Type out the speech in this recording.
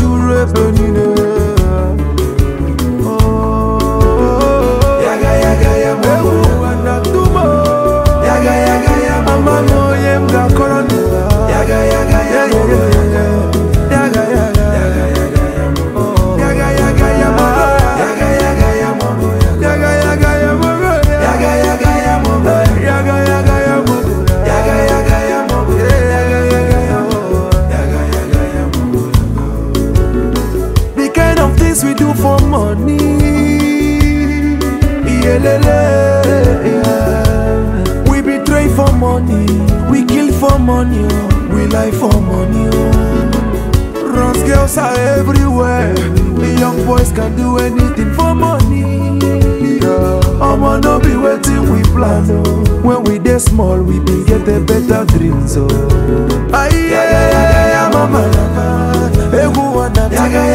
jure benine. Yaga yaga ya mo anatumo. Yaga yaga ya amano yemga korona. Yaga yaga ya mo. Yaga yaga yaga ya mo. Yaga yaga ya mo. Yaga yaga ya mo. Yaga yaga ya mo. Yaga yaga ya mo. Yaga yaga ya mo. Yaga yaga ya mo. Yaga yaga ya mo. Yaga yaga ya mo. The kind of things we do for money. We betray for money, we kill for money, we lie for money. Runs girls are everywhere. The young boys can do anything for money. I'ma no be waiting we plan. When we dey small, we be get a better dreams. Aye, mama,